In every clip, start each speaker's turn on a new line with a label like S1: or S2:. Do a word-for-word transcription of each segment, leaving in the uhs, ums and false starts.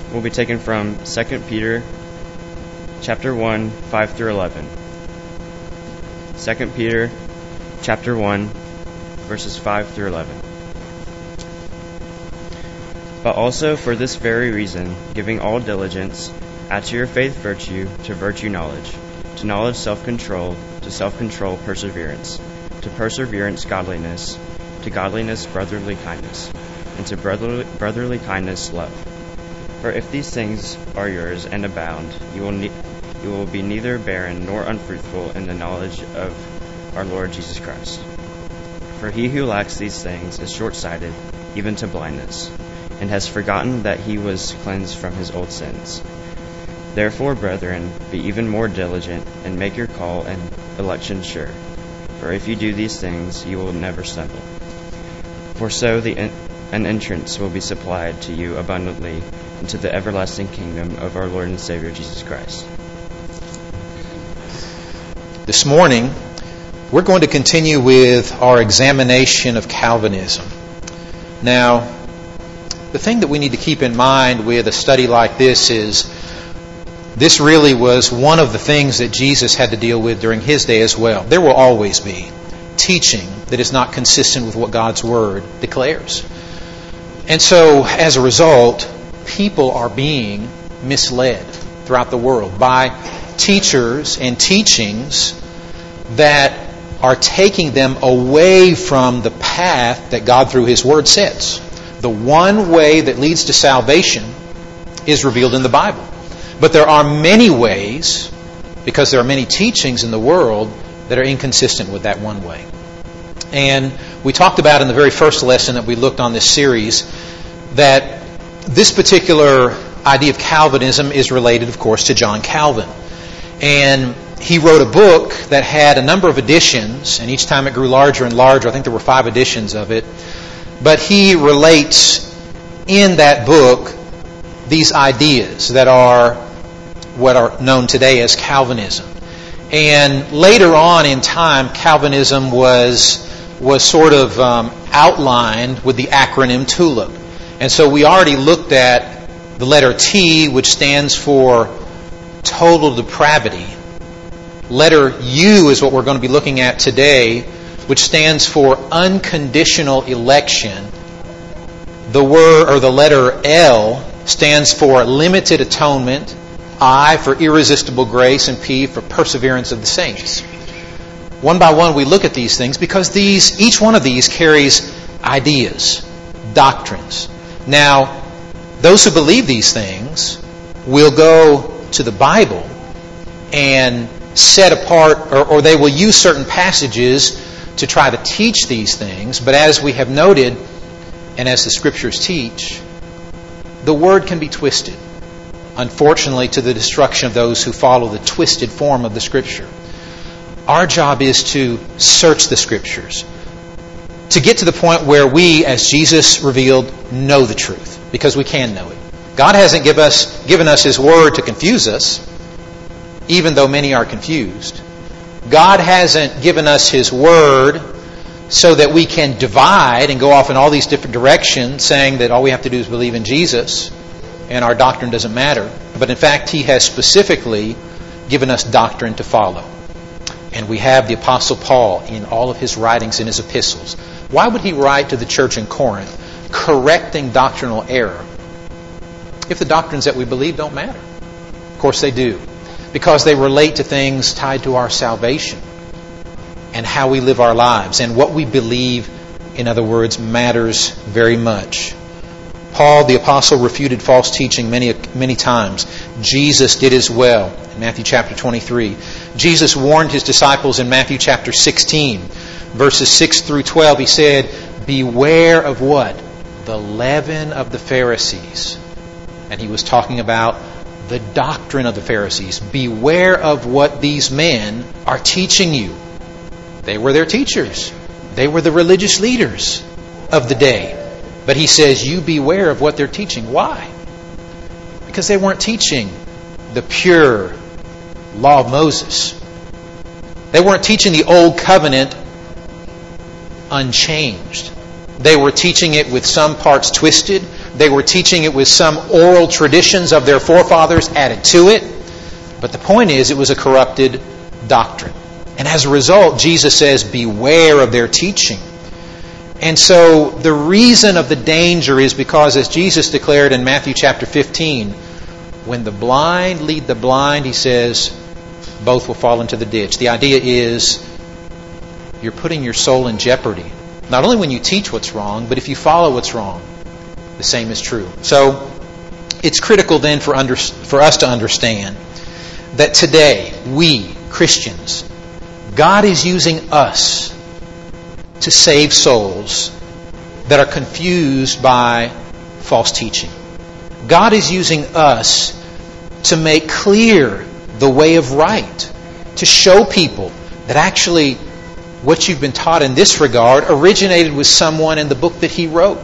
S1: will be taken from Second Peter chapter one, five through eleven. Second Peter chapter one, verses five through eleven. But also for this very reason, giving all diligence, add to your faith virtue, to virtue knowledge, to knowledge self-control, to self-control perseverance, to perseverance godliness, to godliness brotherly kindness, and to brotherly, brotherly kindness love. For if these things are yours and abound, you will ne- you will be neither barren nor unfruitful in the knowledge of our Lord Jesus Christ. For he who lacks these things is short-sighted, even to blindness, and has forgotten that he was cleansed from his old sins. Therefore, brethren, be even more diligent, and make your call and election sure. For if you do these things, you will never stumble. For so the en- an entrance will be supplied to you abundantly into the everlasting kingdom of our Lord and Savior Jesus Christ.
S2: This morning, we're going to continue with our examination of Calvinism. Now, the thing that we need to keep in mind with a study like this is this really was one of the things that Jesus had to deal with during his day as well. There will always be teaching that is not consistent with what God's Word declares. And so, as a result, people are being misled throughout the world by teachers and teachings that are taking them away from the path that God through His Word sets. The one way that leads to salvation is revealed in the Bible. But there are many ways, because there are many teachings in the world that are inconsistent with that one way. And we talked about in the very first lesson that we looked on this series that this particular idea of Calvinism is related, of course, to John Calvin. And he wrote a book that had a number of editions, and each time it grew larger and larger. I think there were five editions of it. But he relates in that book these ideas that are what are known today as Calvinism. And later on in time, Calvinism was was sort of um, outlined with the acronym TULIP. And so we already looked at the letter T, which stands for total depravity. Letter U is what we're going to be looking at today, which stands for unconditional election. The word or the letter L stands for limited atonement, I for irresistible grace, and P for perseverance of the saints. One by one we look at these things because these each one of these carries ideas, doctrines. Now, those who believe these things will go to the Bible and set apart, or, or they will use certain passages to try to teach these things. But as we have noted, and as the Scriptures teach, the Word can be twisted, unfortunately, to the destruction of those who follow the twisted form of the Scripture. Our job is to search the Scriptures, to get to the point where we, as Jesus revealed, know the truth, because we can know it. God hasn't give us, given us His Word to confuse us, even though many are confused. God hasn't given us His Word so that we can divide and go off in all these different directions, saying that all we have to do is believe in Jesus and our doctrine doesn't matter. But in fact, He has specifically given us doctrine to follow. And we have the Apostle Paul in all of his writings in his epistles. Why would he write to the church in Corinth correcting doctrinal error if the doctrines that we believe don't matter? Of course they do, because they relate to things tied to our salvation and how we live our lives. And what we believe, in other words, matters very much. Paul, the apostle, refuted false teaching many, many times. Jesus did as well in Matthew chapter twenty-three. Jesus warned His disciples in Matthew chapter sixteen, verses six through twelve. He said, beware of what? The leaven of the Pharisees. And He was talking about the doctrine of the Pharisees. Beware of what these men are teaching you. They were their teachers. They were the religious leaders of the day. But He says, you beware of what they're teaching. Why? Because they weren't teaching the pure law of Moses. They weren't teaching the old covenant unchanged. They were teaching it with some parts twisted. They were teaching it with some oral traditions of their forefathers added to it. But the point is, it was a corrupted doctrine. And as a result, Jesus says, beware of their teaching. And so the reason of the danger is because, as Jesus declared in Matthew chapter fifteen, when the blind lead the blind, he says, both will fall into the ditch. The idea is you're putting your soul in jeopardy. Not only when you teach what's wrong, but if you follow what's wrong, the same is true. So it's critical then for, under, for us to understand that today, we, Christians, God is using us to save souls that are confused by false teaching. God is using us to make clear the way of right, to show people that actually what you've been taught in this regard originated with someone in the book that he wrote.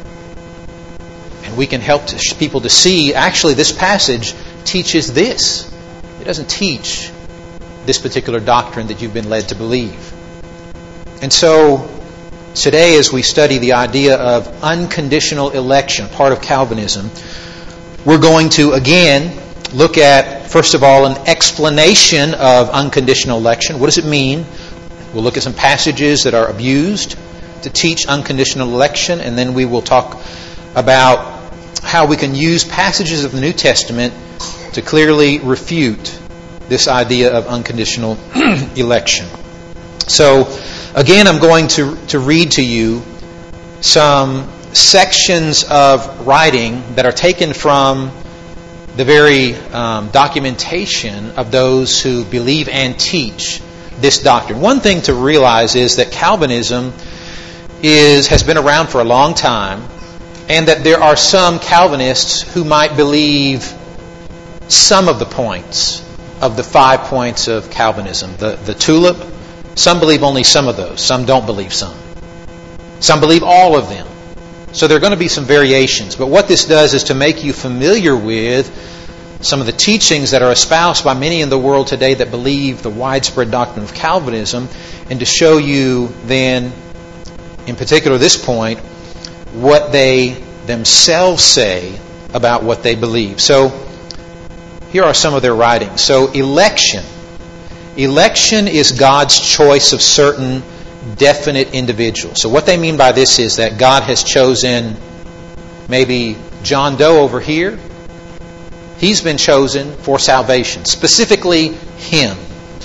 S2: And we can help to, people to see, actually this passage teaches this. It doesn't teach this particular doctrine that you've been led to believe. And so today, as we study the idea of unconditional election, part of Calvinism, we're going to again look at, first of all, an explanation of unconditional election. What does it mean? We'll look at some passages that are abused to teach unconditional election, and then we will talk about how we can use passages of the New Testament to clearly refute this idea of unconditional election. So, again, I'm going to, to read to you some sections of writing that are taken from the very um, documentation of those who believe and teach this doctrine. One thing to realize is that Calvinism is has been around for a long time, and that there are some Calvinists who might believe some of the points of the five points of Calvinism. The, the tulip, some believe only some of those. Some don't believe some. Some believe all of them. So there are going to be some variations. But what this does is to make you familiar with some of the teachings that are espoused by many in the world today that believe the widespread doctrine of Calvinism, and to show you then, in particular this point, what they themselves say about what they believe. So here are some of their writings. So election. Election is God's choice of certain definite individuals. So what they mean by this is that God has chosen maybe John Doe over here. He's been chosen for salvation. Specifically him.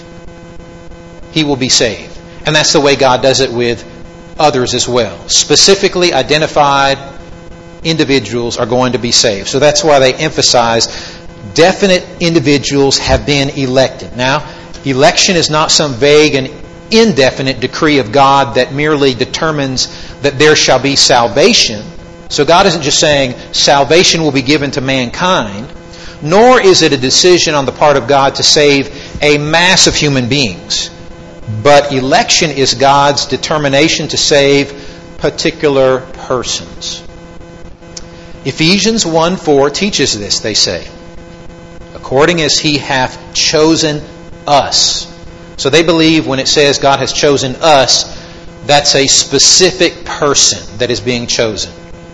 S2: He will be saved. And that's the way God does it with others as well. Specifically identified individuals are going to be saved. So that's why they emphasize definite individuals have been elected. Now, election is not some vague and indefinite decree of God that merely determines that there shall be salvation. So God isn't just saying salvation will be given to mankind, nor is it a decision on the part of God to save a mass of human beings. But election is God's determination to save particular persons. Ephesians one four teaches this, they say. According as He hath chosen us. So they believe when it says God has chosen us, that's a specific person that is being chosen.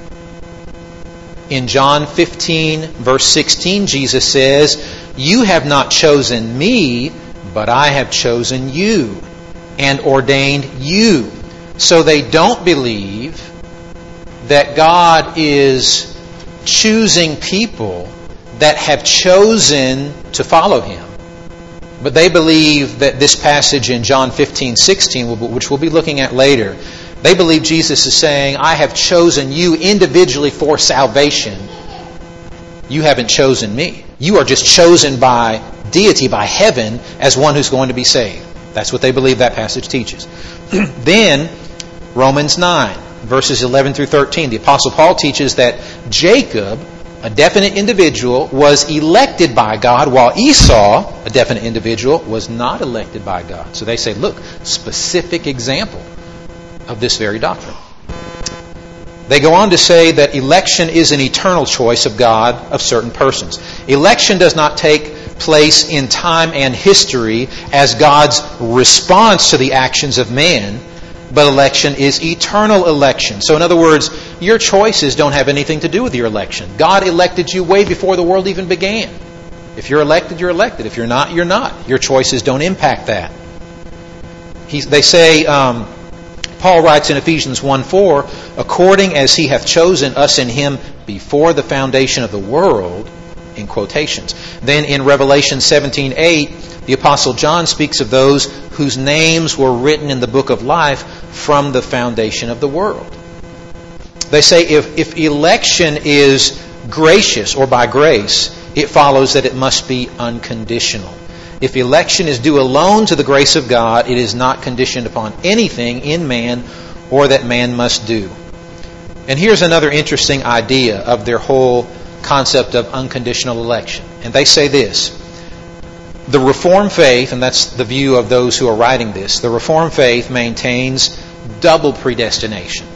S2: In John fifteen, verse sixteen, Jesus says, you have not chosen me, but I have chosen you and ordained you. So they don't believe that God is choosing people that have chosen to follow Him. But they believe that this passage in John fifteen sixteen, which we'll be looking at later, they believe Jesus is saying, I have chosen you individually for salvation. You haven't chosen me. You are just chosen by deity, by heaven, as one who's going to be saved. That's what they believe that passage teaches. Then, Romans nine, verses eleven through thirteen, the Apostle Paul teaches that Jacob, a definite individual, was elected by God, while Esau, a definite individual, was not elected by God. So they say, look, specific example of this very doctrine. They go on to say that election is an eternal choice of God of certain persons. Election does not take place in time and history as God's response to the actions of man, but election is eternal election. So in other words, Your choices don't have anything to do with your election. God elected you way before the world even began. If you're elected, you're elected. If you're not, you're not. Your choices don't impact that. He, they say, um, Paul writes in Ephesians one four, according as he hath chosen us in him before the foundation of the world, in quotations. Then in Revelation seventeen eight, the Apostle John speaks of those whose names were written in the book of life from the foundation of the world. They say if, if election is gracious or by grace, it follows that it must be unconditional. If election is due alone to the grace of God, it is not conditioned upon anything in man or that man must do. And here's another interesting idea of their whole concept of unconditional election. And they say this: the Reformed faith, and that's the view of those who are writing this, the Reformed faith maintains double predestination.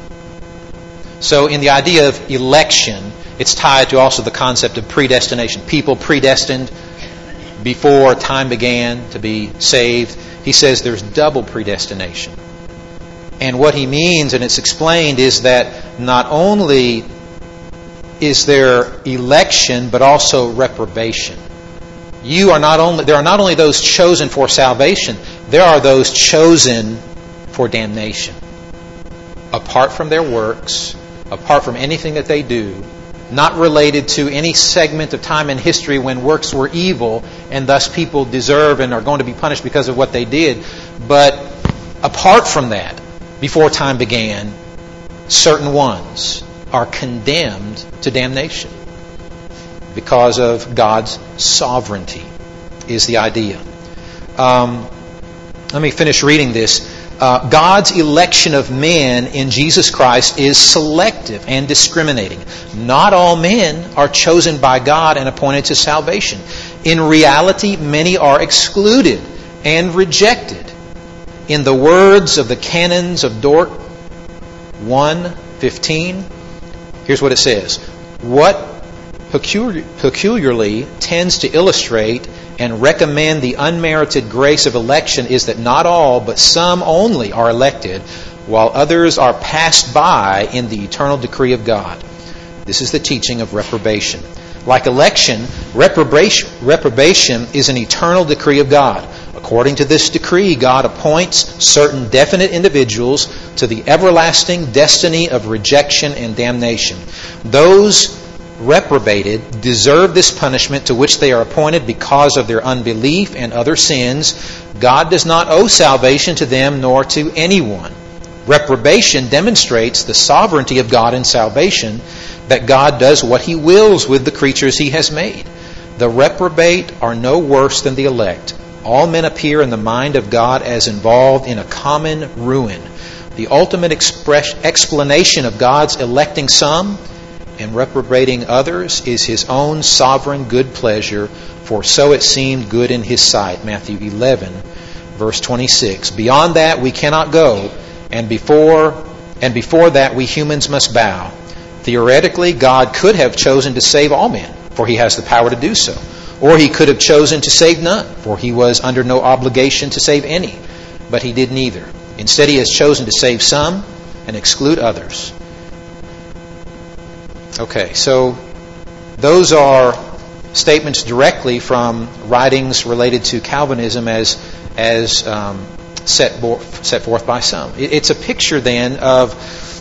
S2: So in the idea of election, it's tied to also the concept of predestination. People predestined before time began to be saved. He says there's double predestination. And what he means, and it's explained, is that not only is there election, but also reprobation. You are not only there are not only those chosen for salvation, there are those chosen for damnation. Apart from their works, apart from anything that they do, not related to any segment of time in history when works were evil and thus people deserve and are going to be punished because of what they did. But apart from that, before time began, certain ones are condemned to damnation because of God's sovereignty, is the idea. Um, let me finish reading this. Uh, God's election of men in Jesus Christ is selective and discriminating. Not all men are chosen by God and appointed to salvation. In reality, many are excluded and rejected. In the words of the canons of Dort one fifteen, here's what it says. What peculiar, peculiarly tends to illustrate and recommend the unmerited grace of election is that not all, but some only are elected, while others are passed by in the eternal decree of God. This is the teaching of reprobation. Like election, reprobation, reprobation is an eternal decree of God. According to this decree, God appoints certain definite individuals to the everlasting destiny of rejection and damnation. Those reprobated deserve this punishment to which they are appointed because of their unbelief and other sins. God does not owe salvation to them nor to anyone. Reprobation demonstrates the sovereignty of God in salvation, that God does what He wills with the creatures He has made. The reprobate are no worse than the elect. All men appear in the mind of God as involved in a common ruin. The ultimate express, explanation of God's electing some and reprobating others is His own sovereign good pleasure, for so it seemed good in His sight. Matthew eleven, verse twenty-six. Beyond that we cannot go, and before and before that we humans must bow. Theoretically, God could have chosen to save all men, for He has the power to do so. Or He could have chosen to save none, for He was under no obligation to save any. But He did neither. Instead, He has chosen to save some and exclude others. Okay, so those are statements directly from writings related to Calvinism as as um, set, bo- set forth by some. It, it's a picture then of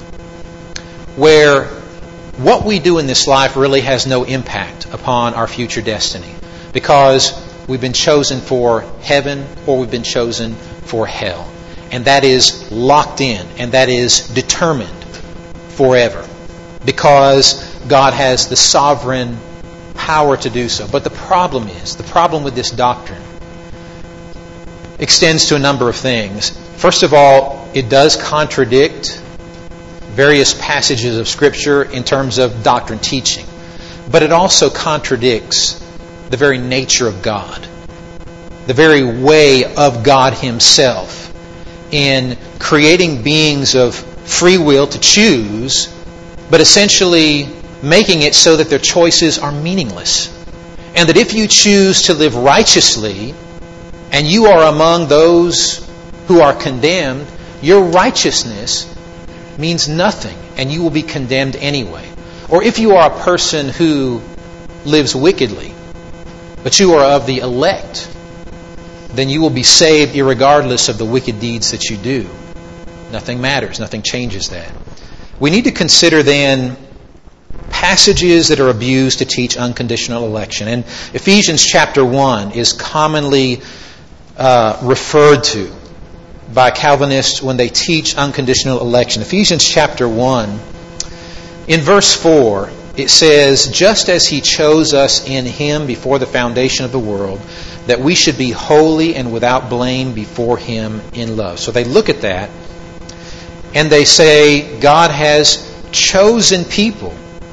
S2: where what we do in this life really has no impact upon our future destiny, because we've been chosen for heaven or we've been chosen for hell. And that is locked in, and that is determined forever, because God has the sovereign power to do so. But the problem is, the problem with this doctrine extends to a number of things. First of all, it does contradict various passages of Scripture in terms of doctrine teaching. But it also contradicts the very nature of God, the very way of God Himself in creating beings of free will to choose, but essentially making it so that their choices are meaningless. And that if you choose to live righteously, and you are among those who are condemned, your righteousness means nothing, and you will be condemned anyway. Or if you are a person who lives wickedly, but you are of the elect, then you will be saved irregardless of the wicked deeds that you do. Nothing matters. Nothing changes that. We need to consider then passages that are abused to teach unconditional election. And Ephesians chapter one is commonly uh, referred to by Calvinists when they teach unconditional election. Ephesians chapter one, in verse four, it says, "Just as He chose us in Him before the foundation of the world, that we should be holy and without blame before Him in love." So they look at that and they say God has chosen people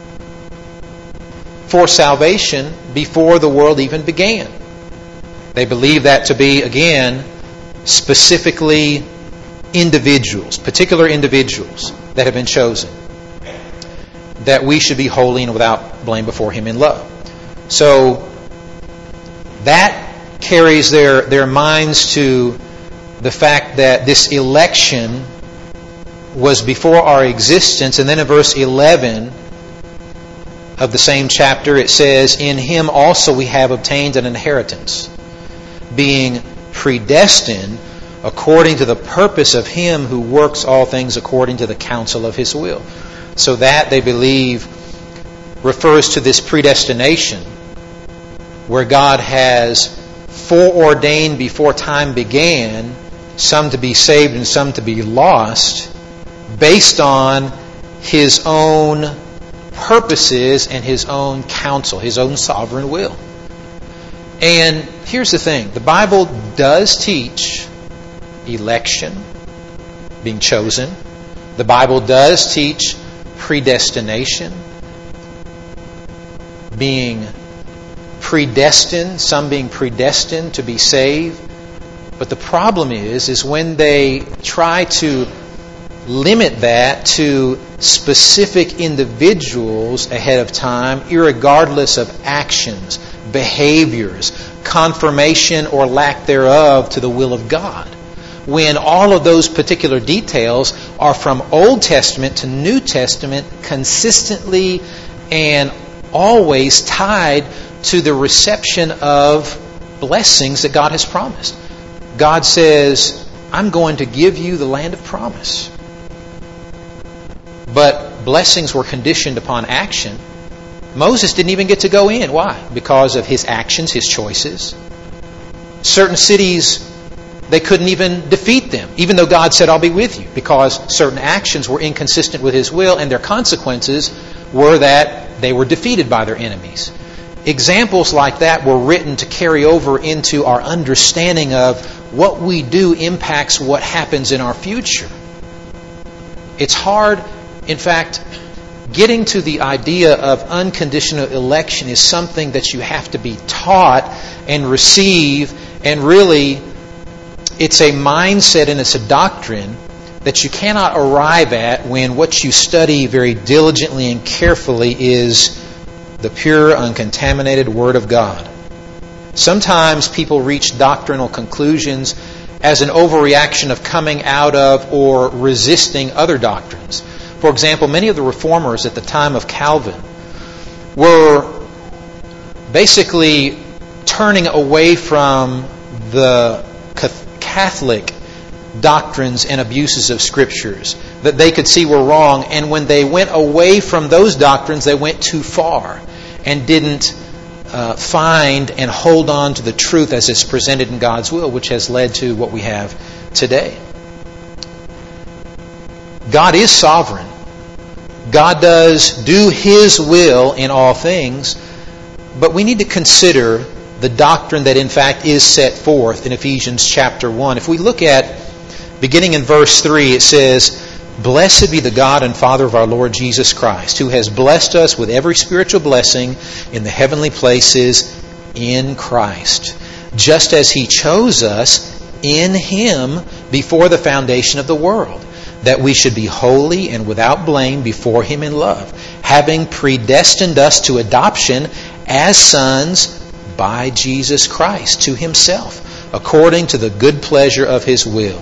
S2: for salvation before the world even began. They believe that to be, again, specifically individuals, particular individuals that have been chosen, that we should be holy and without blame before Him in love. So that carries their, their minds to the fact that this election was before our existence. And then in verse eleven of the same chapter it says, "In Him also we have obtained an inheritance, being predestined according to the purpose of Him who works all things according to the counsel of His will." So that, they believe, refers to this predestination, where God has foreordained before time began some to be saved and some to be lost, based on His own purposes and His own counsel, His own sovereign will. And here's the thing. The Bible does teach election, being chosen. The Bible does teach predestination, being predestined, some being predestined to be saved. But the problem is, is when they try to limit that to specific individuals ahead of time, irregardless of actions, behaviors, confirmation or lack thereof to the will of God, when all of those particular details are from Old Testament to New Testament, consistently and always tied to the reception of blessings that God has promised. God says, "I'm going to give you the land of promise." But blessings were conditioned upon action. Moses didn't even get to go in. Why? Because of his actions, his choices. Certain cities, they couldn't even defeat them, even though God said, "I'll be with you," because certain actions were inconsistent with His will, and their consequences were that they were defeated by their enemies. Examples like that were written to carry over into our understanding of what we do impacts what happens in our future. It's hard. In fact, getting to the idea of unconditional election is something that you have to be taught and receive, and really it's a mindset and it's a doctrine that you cannot arrive at when what you study very diligently and carefully is the pure, uncontaminated Word of God. Sometimes people reach doctrinal conclusions as an overreaction of coming out of or resisting other doctrines. For example, many of the reformers at the time of Calvin were basically turning away from the Catholic doctrines and abuses of Scriptures that they could see were wrong. And when they went away from those doctrines, they went too far and didn't uh, find and hold on to the truth as it's presented in God's will, which has led to what we have today. God is sovereign. God does do His will in all things, but we need to consider the doctrine that in fact is set forth in Ephesians chapter one. If we look at, beginning in verse three, it says, "Blessed be the God and Father of our Lord Jesus Christ, who has blessed us with every spiritual blessing in the heavenly places in Christ, just as He chose us in Him before the foundation of the world, that we should be holy and without blame before Him in love, having predestined us to adoption as sons by Jesus Christ to Himself, according to the good pleasure of His will,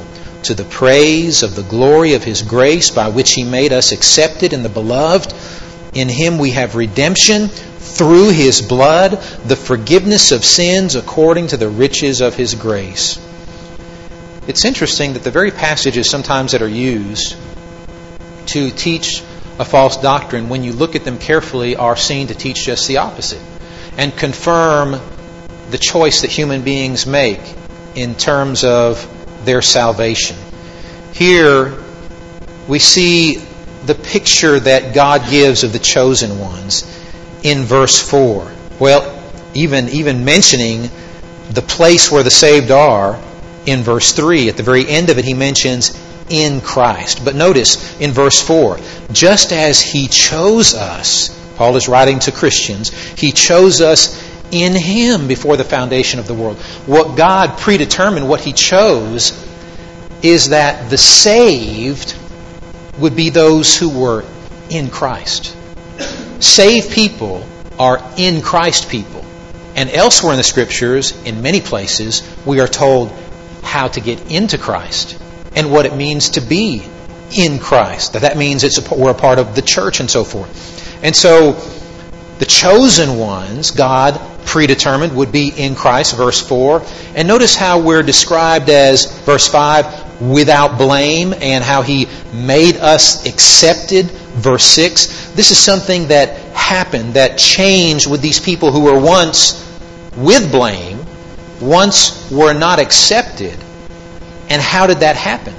S2: to the praise of the glory of His grace by which He made us accepted in the Beloved. In Him we have redemption through His blood, the forgiveness of sins according to the riches of His grace. It's interesting that the very passages sometimes that are used to teach a false doctrine, when you look at them carefully, are seen to teach just the opposite and confirm the choice that human beings make in terms of their salvation. Here we see the picture that God gives of the chosen ones in verse four. Well, even, even mentioning the place where the saved are in verse three. At the very end of it, he mentions in Christ. But notice in verse four, just as He chose us, Paul is writing to Christians, He chose us in Him before the foundation of the world. What God predetermined, what He chose, is that the saved would be those who were in Christ. Saved people are in Christ people. And elsewhere in the Scriptures, in many places, we are told how to get into Christ and what it means to be in Christ. That that means it's a, we're a part of the church and so forth. And so the chosen ones, God predetermined, would be in Christ, verse four. And notice how we're described as, verse five, without blame, and how He made us accepted, verse six. This is something that happened, that changed with these people who were once with blame, once were not accepted. And how did that happen?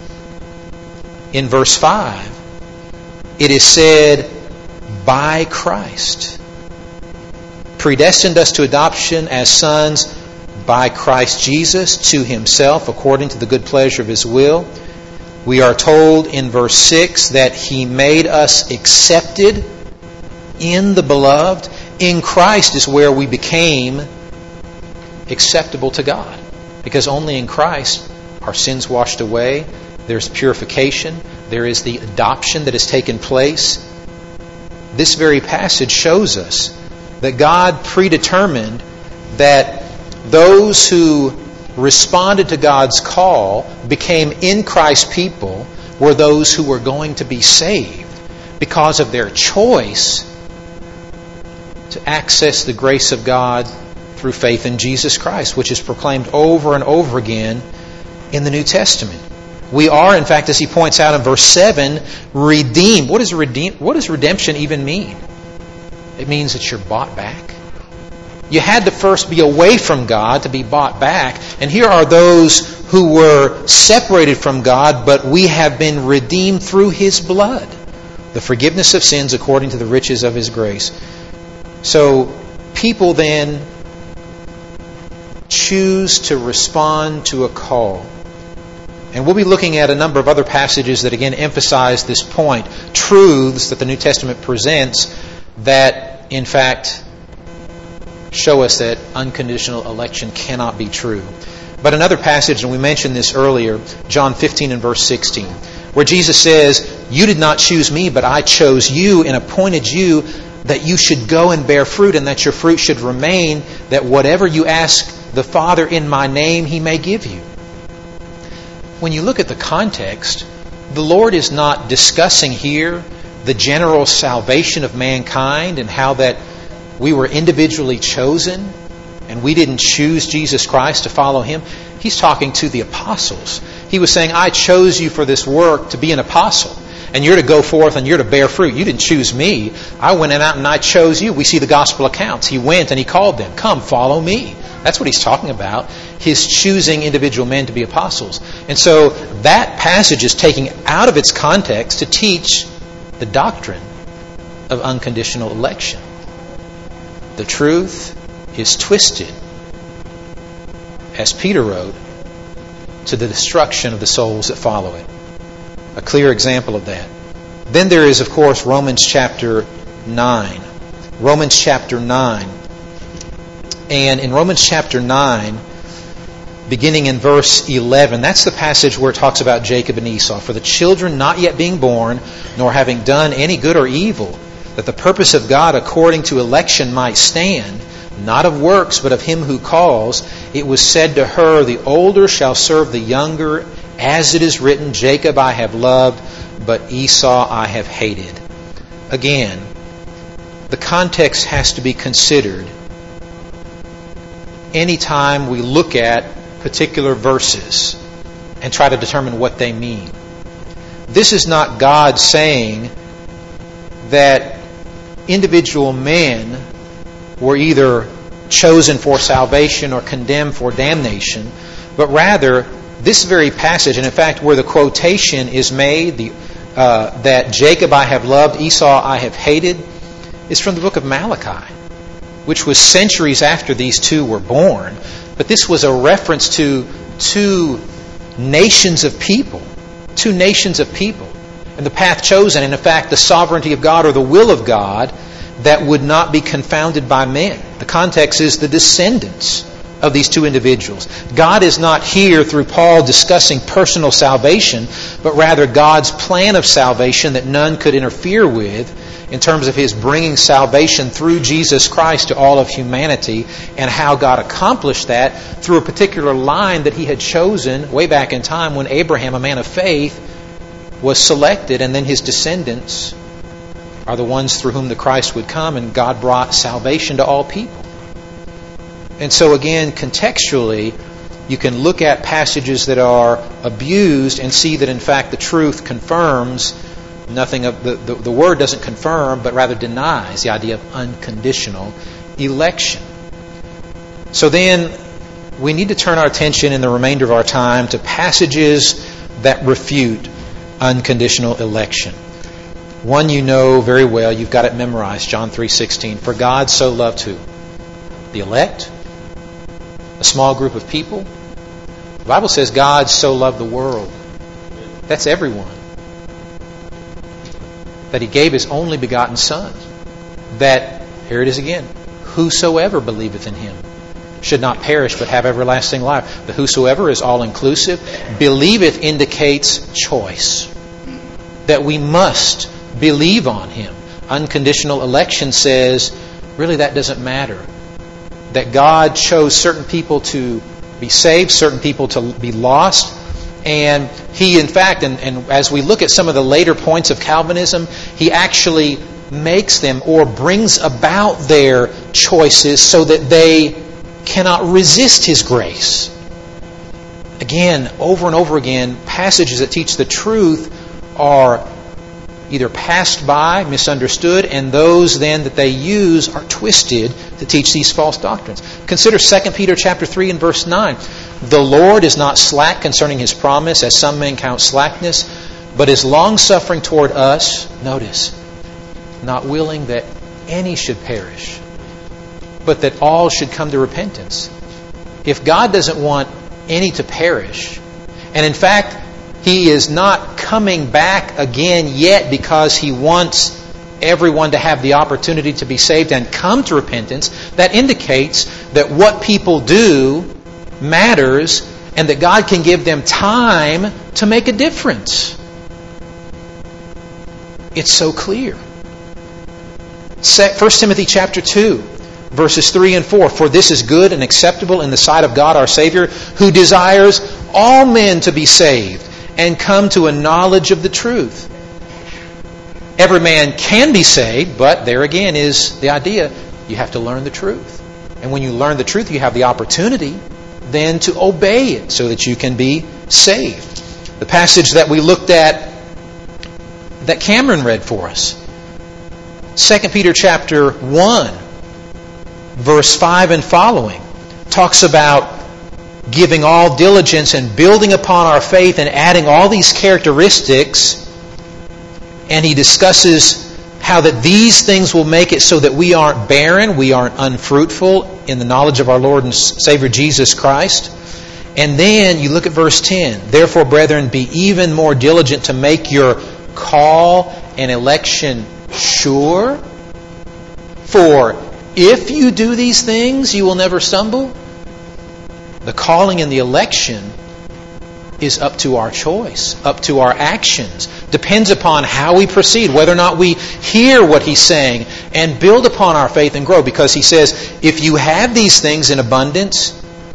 S2: In verse five, it is said, by Christ. Predestined us to adoption as sons by Christ Jesus to Himself, according to the good pleasure of His will. We are told in verse six that He made us accepted in the Beloved. In Christ is where we became acceptable to God. Because only in Christ are sins washed away. There's purification. There is the adoption that has taken place. This very passage shows us that God predetermined that those who responded to God's call, became in Christ people, were those who were going to be saved because of their choice to access the grace of God through faith in Jesus Christ, which is proclaimed over and over again in the New Testament. We are, in fact, as he points out in verse seven, redeemed. What does redeem, what does redemption even mean? It means that you're bought back. You had to first be away from God to be bought back. And here are those who were separated from God, but we have been redeemed through His blood. The forgiveness of sins according to the riches of His grace. So people then choose to respond to a call. And we'll be looking at a number of other passages that again emphasize this point. Truths that the New Testament presents that, in fact, show us that unconditional election cannot be true. But another passage, and we mentioned this earlier, John fifteen and verse sixteen, where Jesus says, "You did not choose me, but I chose you and appointed you that you should go and bear fruit, and that your fruit should remain, that whatever you ask the Father in my name, He may give you." When you look at the context, the Lord is not discussing here the general salvation of mankind and how that we were individually chosen and we didn't choose Jesus Christ to follow Him. He's talking to the apostles. He was saying, I chose you for this work to be an apostle. And you're to go forth and you're to bear fruit. You didn't choose me. I went out and I chose you. We see the gospel accounts. He went and He called them. Come, follow me. That's what He's talking about. His choosing individual men to be apostles. And so that passage is taken out of its context to teach the doctrine of unconditional election. The truth is twisted, as Peter wrote, to the destruction of the souls that follow it. A clear example of that. Then there is, of course, Romans chapter nine. Romans chapter nine. And in Romans chapter nine, beginning in verse eleven, that's the passage where it talks about Jacob and Esau. For the children not yet being born, nor having done any good or evil, that the purpose of God according to election might stand, not of works, but of Him who calls, it was said to her, the older shall serve the younger, As it is written, Jacob I have loved, but Esau I have hated. Again, the context has to be considered anytime we look at particular verses and try to determine what they mean. This is not God saying that individual men were either chosen for salvation or condemned for damnation, but rather this very passage, and in fact where the quotation is made, the, uh, that Jacob I have loved, Esau I have hated, is from the book of Malachi, which was centuries after these two were born. But this was a reference to two nations of people, two nations of people, and the path chosen, and in fact the sovereignty of God or the will of God that would not be confounded by men. The context is the descendants of these two individuals. God is not here through Paul discussing personal salvation, but rather God's plan of salvation that none could interfere with in terms of His bringing salvation through Jesus Christ to all of humanity, and how God accomplished that through a particular line that He had chosen way back in time when Abraham, a man of faith, was selected, and then his descendants are the ones through whom the Christ would come, and God brought salvation to all people. And so again, contextually, you can look at passages that are abused and see that in fact the truth confirms nothing of the, the, the word doesn't confirm, but rather denies the idea of unconditional election. So then we need to turn our attention in the remainder of our time to passages that refute unconditional election. One you know very well, you've got it memorized, John three sixteen. For God so loved who? The elect? A small group of people? The Bible says God so loved the world. That's everyone. That He gave His only begotten Son. That, here it is again, whosoever believeth in Him should not perish but have everlasting life. The whosoever is all-inclusive. Believeth indicates choice. That we must believe on Him. Unconditional election says, really that doesn't matter. That God chose certain people to be saved, certain people to be lost. And He, in fact, and, and as we look at some of the later points of Calvinism, He actually makes them or brings about their choices so that they cannot resist His grace. Again, over and over again, passages that teach the truth are either passed by, misunderstood, and those then that they use are twisted to teach these false doctrines. Consider Second Peter chapter three and verse nine. The Lord is not slack concerning His promise, as some men count slackness, but is long-suffering toward us, notice, not willing that any should perish, but that all should come to repentance. If God doesn't want any to perish, and in fact, He is not coming back again yet because He wants everyone to have the opportunity to be saved and come to repentance, that indicates that what people do matters and that God can give them time to make a difference. It's so clear. First Timothy chapter two, verses three and four. For this is good and acceptable in the sight of God our Savior, who desires all men to be saved and come to a knowledge of the truth. Every man can be saved, but there again is the idea, you have to learn the truth. And when you learn the truth, you have the opportunity then to obey it so that you can be saved. The passage that we looked at, that Cameron read for us, Second Peter chapter one, verse five and following, talks about giving all diligence and building upon our faith and adding all these characteristics. And he discusses how that these things will make it so that we aren't barren, we aren't unfruitful in the knowledge of our Lord and Savior Jesus Christ. And then you look at verse ten. Therefore, brethren, be even more diligent to make your call and election sure. For if you do these things, you will never stumble. The calling and the election is up to our choice, up to our actions. Depends upon how we proceed, whether or not we hear what He's saying and build upon our faith and grow. Because He says, if you have these things in abundance,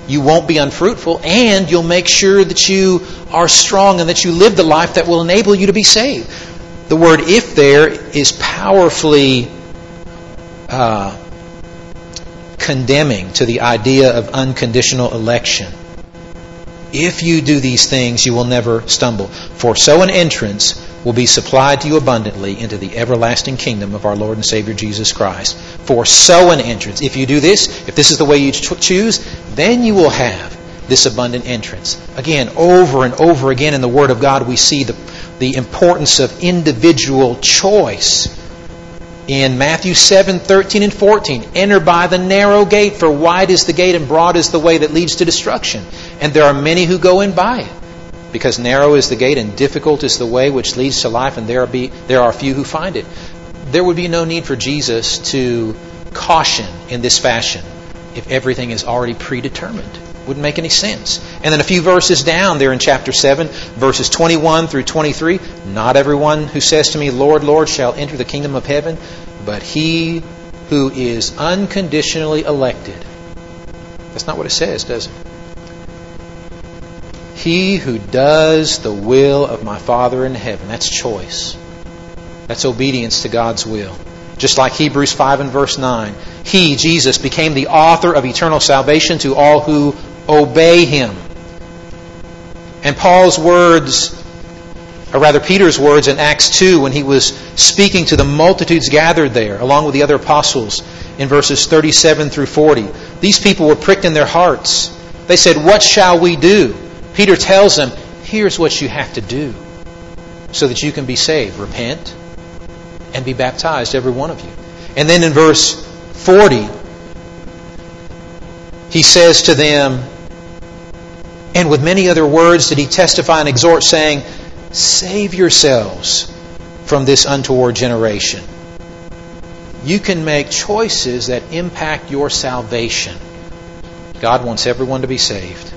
S2: you won't be unfruitful, and you'll make sure that you are strong and that you live the life that will enable you to be saved. The word "if" there is powerfully uh, condemning to the idea of unconditional election. If you do these things, you will never stumble. For so an entrance will be supplied to you abundantly into the everlasting kingdom of our Lord and Savior Jesus Christ. For so an entrance. If you do this, if this is the way you choose, then you will have this abundant entrance. Again, over and over again in the Word of God, we see the, the importance of individual choice. In Matthew seven, thirteen and fourteen, enter by the narrow gate, for wide is the gate and broad is the way that leads to destruction. And there are many who go in by it. Because narrow is the gate and difficult is the way which leads to life, and there be there are few who find it. There would be no need for Jesus to caution in this fashion if everything is already predetermined. Wouldn't make any sense. And then a few verses down there in chapter seven, verses twenty-one through twenty-three, not everyone who says to me, Lord, Lord, shall enter the kingdom of heaven, but he who is unconditionally elected. That's not what it says, does it? He who does the will of my Father in heaven. That's choice. That's obedience to God's will. Just like Hebrews five and verse nine. He, Jesus, became the author of eternal salvation to all who obey Him. And Paul's words, or rather Peter's words in Acts two, when he was speaking to the multitudes gathered there, along with the other apostles, in verses thirty-seven through forty. These people were pricked in their hearts. They said, what shall we do? Peter tells them, here's what you have to do so that you can be saved. Repent and be baptized, every one of you. And then in verse forty, he says to them, and with many other words did he testify and exhort, saying, save yourselves from this untoward generation. You can make choices that impact your salvation. God wants everyone to be saved.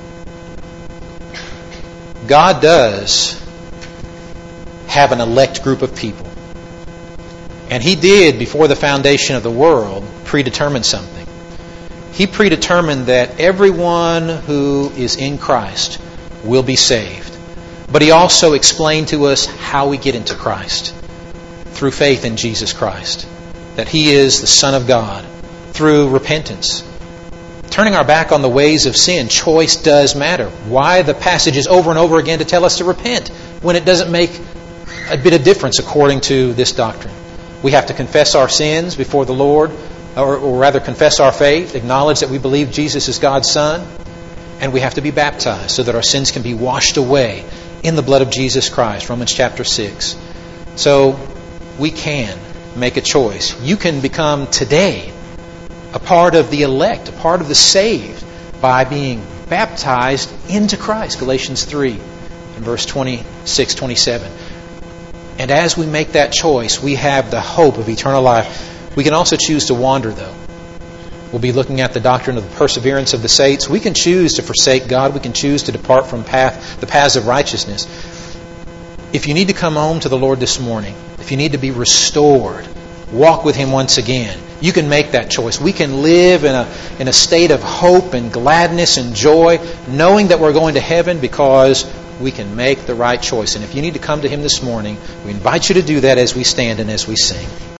S2: God does have an elect group of people. And He did, before the foundation of the world, predetermine something. He predetermined that everyone who is in Christ will be saved. But He also explained to us how we get into Christ. Through faith in Jesus Christ. That He is the Son of God. Through repentance. Turning our back on the ways of sin. Choice does matter. Why the passages over and over again to tell us to repent when it doesn't make a bit of difference according to this doctrine? We have to confess our sins before the Lord, or, or rather confess our faith, acknowledge that we believe Jesus is God's Son, and we have to be baptized so that our sins can be washed away in the blood of Jesus Christ, Romans chapter six. So we can make a choice. You can become today a part of the elect, a part of the saved, by being baptized into Christ, Galatians three and verse twenty-six, twenty-seven. And as we make that choice, we have the hope of eternal life. We can also choose to wander, though. We'll be looking at the doctrine of the perseverance of the saints. We can choose to forsake God. We can choose to depart from path, the paths of righteousness. If you need to come home to the Lord this morning, if you need to be restored, walk with Him once again, you can make that choice. We can live in a, in a state of hope and gladness and joy, knowing that we're going to heaven because we can make the right choice. And if you need to come to Him this morning, we invite you to do that as we stand and as we sing.